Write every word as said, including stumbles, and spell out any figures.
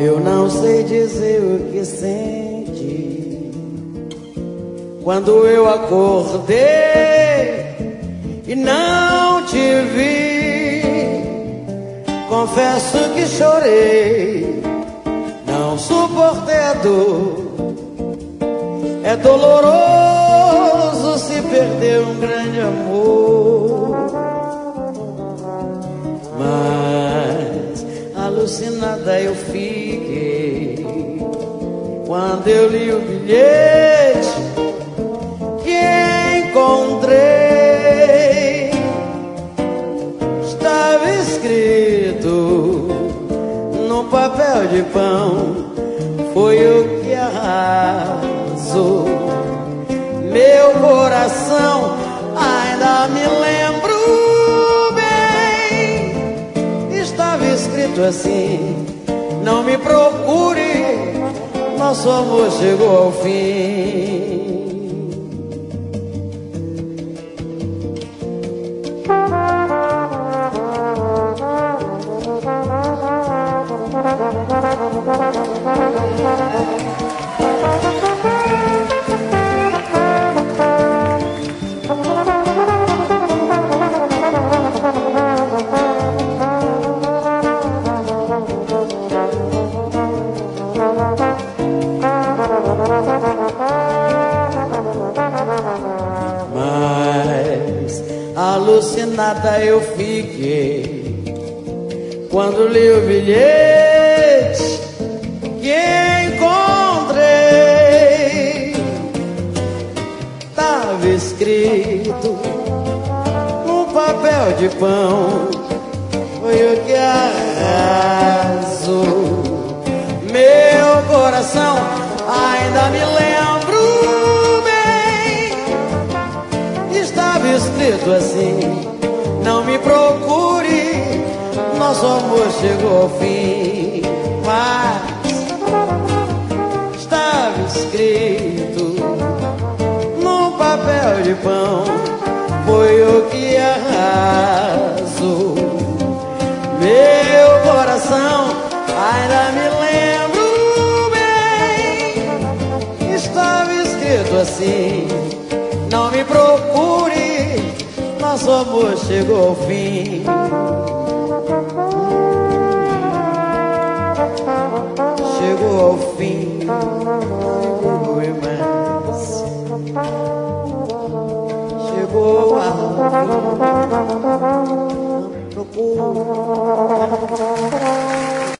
Eu não sei dizer o que senti quando eu acordei e não te vi. Confesso que chorei, não suportei a dor. É doloroso se perder um grande amor, mas alucinada eu fiquei quando eu li o bilhete que encontrei. Estava escrito num papel de pão, foi o que arrasou meu coração. Ainda me lembro bem, estava escrito assim: não me procure, nosso amor chegou ao fim. Mas alucinada eu fiquei quando li o bilhete que encontrei. Tava escrito num papel de pão, foi o que arrasou meu coração. Ainda me lembro bem, estava escrito assim: não me procure, nosso amor chegou ao fim. Mas estava escrito num papel de pão, foi o que arrasou meu coração. Ainda me lembro bem, estava escrito assim: não me procure, nosso amor chegou ao fim. Chegou ao fim, chegou mais, chegou ao fim. Procura.